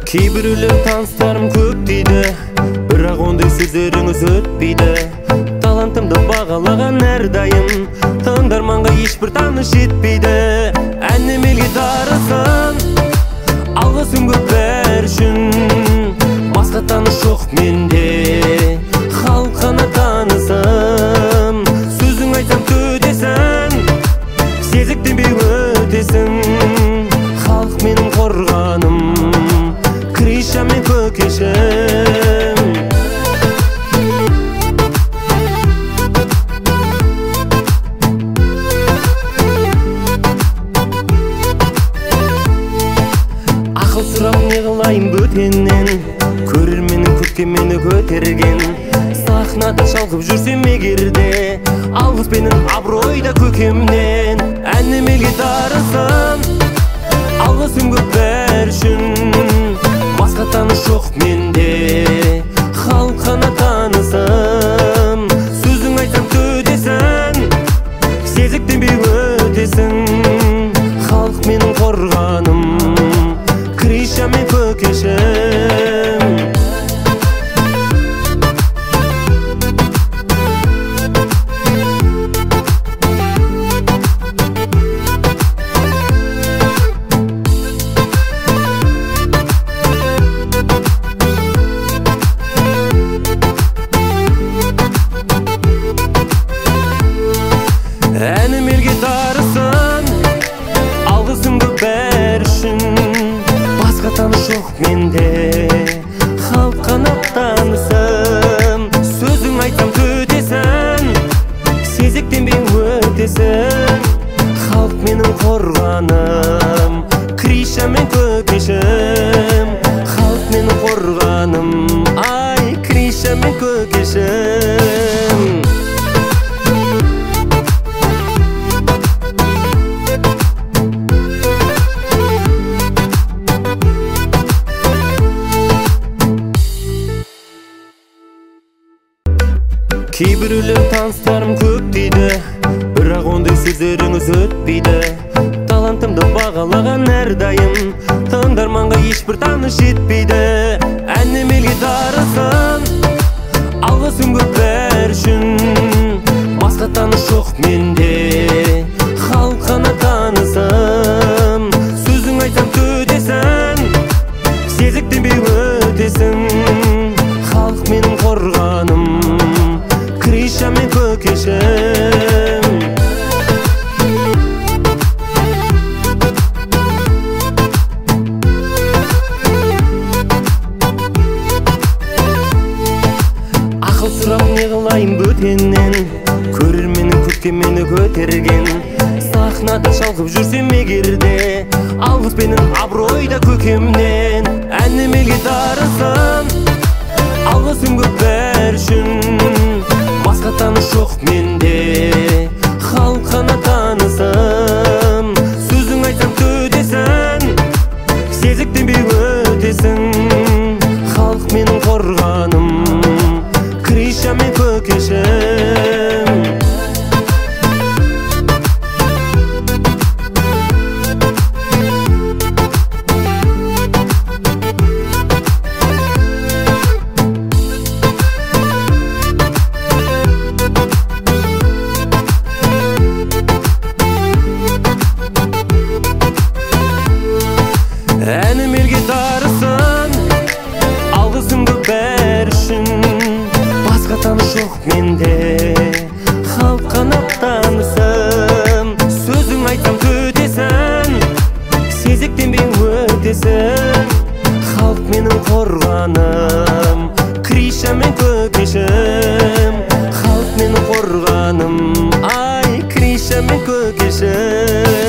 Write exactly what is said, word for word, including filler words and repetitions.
Key biriler tanışlarım көп дейді, бірақ ондай сөздеріңіз өтпейді. Талантымды бағалаған әрдайым, тыңдарманға ешбір таныш етпейді. Әнім елге дарысын, алғысым көп бәрі үшін. Басқа таныш жоқ менде, халық қана танысым. Сөзің айтсам төтесің, сезіктенбей өтесің. Халық менің қорғаным, Криша мен көкешім. Ақыл сұрап не қылайын бөтеннен, көрерменнің көткенмені көтерген. Сахнада шалқып жүрсем егерде, алғыспенен абыройда көкемнен. Әнім елге дарысын, алғысым көп бәрі үшін. Басқа таныш жоқ менде, халық қана танысым. Сөзің айтсам төтесің, сезіктенбей өтесің. Халық менің қорғаным, Криша мен көкешім. Әнім елге дарысын, алғысым көп бәрі үшін. Басқа таныш жоқ менде, халық қана танысым. Сөзің айтсам төтесің, сезіктенбей өтесің. Халық менің қорғаным, Криша мен көкешім. Халық менің қорғаным, ай, Криша мен көкешім. Кейбіреулер таныстарым көп дейді, бірақ ондай сөздеріңіз өтпейді. Талантымды бағалаған әрдайым, тыңдарманға ешбір таныш етпейді. Әнім елге дарысын, алғысым көп бәрі үшін. Басқа таныш жоқ менде, халық қана танысым. Сөзің айтсам төтесің, сезіктенбей өтесің. Халық менің қорғаным, Криша мен көкешім. Ақыл сұрап не қылайын бөтеннен, көрерменнің көткенмені көтерген. Сахнада шалқып жүрсем егерде, алғыспенен абыройда көкемнен. Әнім елге дарысын, алғысым көп бәрі үшін. Басқа таныш жоқ менде, халық қана танысым. Сөзің айтсам төтесің, сезіктенбей өтесің. Халық менің қорғаным, Криша мен көкешім. Әнім елге дарысын, алғысым көп бәрі үшін. Басқа таныш жоқ менде, халық қана танысым. Сөзің айтсам төтесің, сезіктенбей өтесің. Халық менің қорғаным, Криша мен көкешім. Халық менің қорғаным, ай, Криша мен көкешім.